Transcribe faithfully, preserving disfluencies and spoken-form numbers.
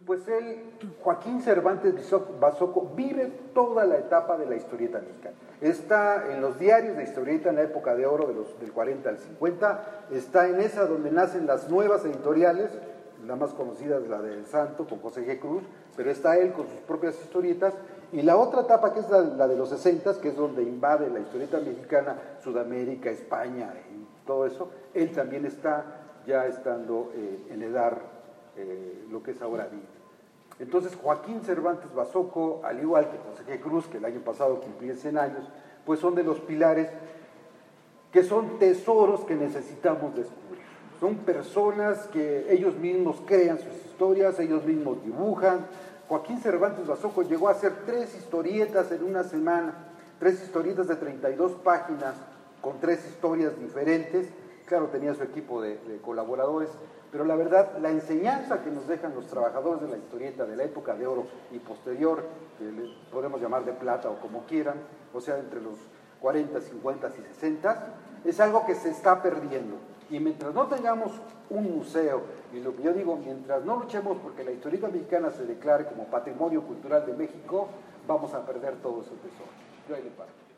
Pues él, Joaquín Cervantes Basoco, vive toda la etapa de la historieta mexicana. Está en los diarios de historieta en la época de oro de los, del cuarenta al cincuenta, está en esa donde nacen las nuevas editoriales, la más conocida es la del Santo, con José G. Cruz, pero está él con sus propias historietas, y la otra etapa que es la, la de los sesentas, que es donde invade la historieta mexicana, Sudamérica, España y todo eso, él también está ya estando eh, en edad, eh, lo que es ahora vida. Entonces Joaquín Cervantes Basoco, al igual que José G. Cruz, que el año pasado cumplía cien años, pues son de los pilares que son tesoros que necesitamos descubrir. Son personas que ellos mismos crean sus historias, ellos mismos dibujan. Joaquín Cervantes Basoco llegó a hacer tres historietas en una semana, tres historietas de treinta y dos páginas, con tres historias diferentes. Claro, tenía su equipo de, de colaboradores, pero la verdad, la enseñanza que nos dejan los trabajadores de la historieta de la época de oro y posterior, que le podemos llamar de plata o como quieran, o sea, entre los cuarenta, cincuenta y sesenta, es algo que se está perdiendo. Y mientras no tengamos un museo, y lo que yo digo, mientras no luchemos porque la historieta mexicana se declare como patrimonio cultural de México, vamos a perder todo ese tesoro. Yo ahí le paro.